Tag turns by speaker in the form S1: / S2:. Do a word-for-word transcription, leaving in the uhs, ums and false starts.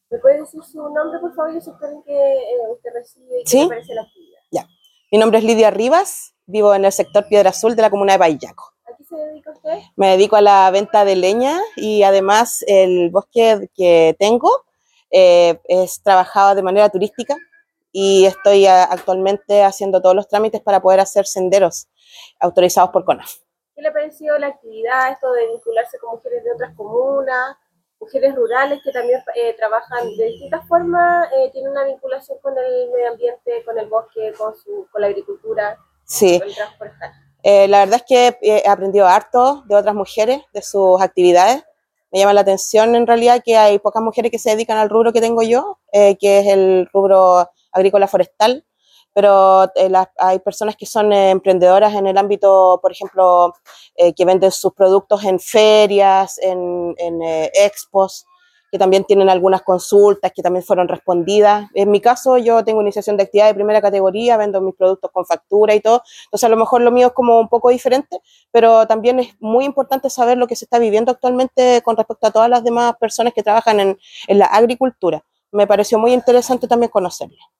S1: ¿Me puede decir su nombre, por favor, y el sector en que eh, usted recibe y qué le
S2: ¿Sí?
S1: parece la actividad?
S2: Ya. Mi nombre es Lidia Rivas, vivo en el sector Piedra Azul de la comuna de Payaco.
S1: ¿A qué se dedica usted?
S2: Me dedico a la venta de leña y además el bosque que tengo eh, es trabajado de manera turística y estoy a, actualmente haciendo todos los trámites para poder hacer senderos autorizados por CONAF.
S1: ¿Qué le pareció la actividad, esto de vincularse con mujeres de otras comunas, mujeres rurales que también eh, trabajan de distintas formas, eh, tienen una vinculación con el medio ambiente, con el bosque, con, su, con la agricultura,
S2: Sí,
S1: con el trabajo forestal?
S2: eh, la verdad es que he aprendido harto de otras mujeres, de sus actividades. Me llama la atención en realidad que hay pocas mujeres que se dedican al rubro que tengo yo, eh, que es el rubro agrícola forestal, pero eh, la, hay personas que son eh, emprendedoras en el ámbito, por ejemplo, eh, que venden sus productos en ferias, en, en eh, expos, que también tienen algunas consultas que también fueron respondidas. En mi caso, yo tengo iniciación de actividad de primera categoría, vendo mis productos con factura y todo, entonces a lo mejor lo mío es como un poco diferente, pero también es muy importante saber lo que se está viviendo actualmente con respecto a todas las demás personas que trabajan en, en la agricultura. Me pareció muy interesante también conocerlo.